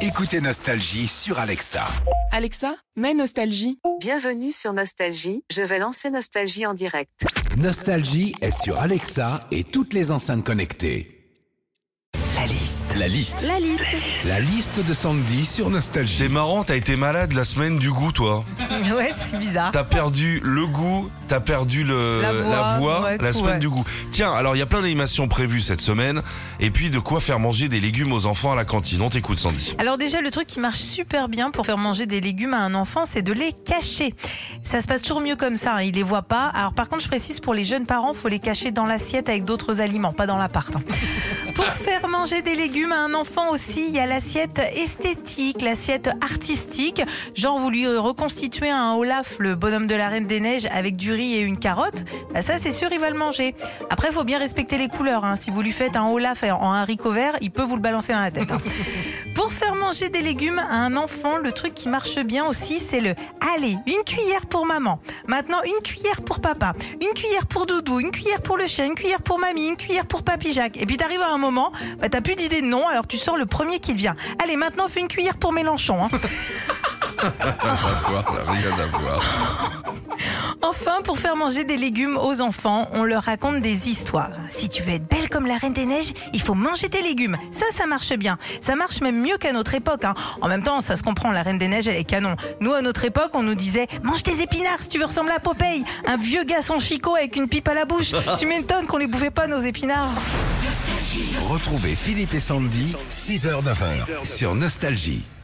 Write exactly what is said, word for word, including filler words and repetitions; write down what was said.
Écoutez Nostalgie sur Alexa. Alexa, mets Nostalgie. Bienvenue sur Nostalgie, je vais lancer Nostalgie en direct. Nostalgie est sur Alexa et toutes les enceintes connectées. La liste. La liste. La liste. La liste de Sandy sur Nostalgie. C'est marrant, t'as été malade la semaine du goût, toi. Ouais, c'est bizarre. T'as perdu le goût, t'as perdu le, La voix, la, voix, ouais, la tout, semaine ouais. du goût. Tiens, alors il y a plein d'animations prévues cette semaine, et puis de quoi faire manger des légumes aux enfants à la cantine. On t'écoute, Sandy. Alors déjà, le truc qui marche super bien pour faire manger des légumes à un enfant, c'est de les cacher. Ça se passe toujours mieux comme ça, hein, il les voit pas. Alors par contre, je précise, pour les jeunes parents, faut les cacher dans l'assiette avec d'autres aliments, pas dans l'appart. Hein. Pour faire manger des légumes à un enfant aussi, il y a l'assiette esthétique, l'assiette artistique. Genre, vous lui reconstituez un Olaf, le bonhomme de la Reine des Neiges, avec du riz et une carotte. Bah ça, c'est sûr, il va le manger. Après, il faut bien respecter les couleurs. Hein. Si vous lui faites un Olaf en haricot vert, il peut vous le balancer dans la tête. Hein. Pour faire manger des légumes à un enfant, le truc qui marche bien aussi, c'est le « Allez, une cuillère pour maman. Maintenant, une cuillère pour papa. Une cuillère pour Doudou. Une cuillère pour le chien. Une cuillère pour mamie. Une cuillère pour papy Jacques. » Et puis, t'arrives à un moment, bah, t'as plus d'idée de nom, alors tu sors le premier qui te vient. Allez, maintenant, fais une cuillère pour Mélenchon. Hein. Rien à voir. Enfin, pour faire manger des légumes aux enfants, on leur raconte des histoires. Si tu veux être belle comme la Reine des Neiges, il faut manger tes légumes. Ça, ça marche bien. Ça marche même mieux qu'à notre époque. Hein. En même temps, ça se comprend, la Reine des Neiges, elle est canon. Nous, à notre époque, on nous disait « Mange tes épinards si tu veux ressembler à Popeye !» Un vieux garçon chicot avec une pipe à la bouche. Tu m'étonnes qu'on les bouffait pas, nos épinards. Retrouvez Philippe et Sandy, six heures neuf heures sur Nostalgie.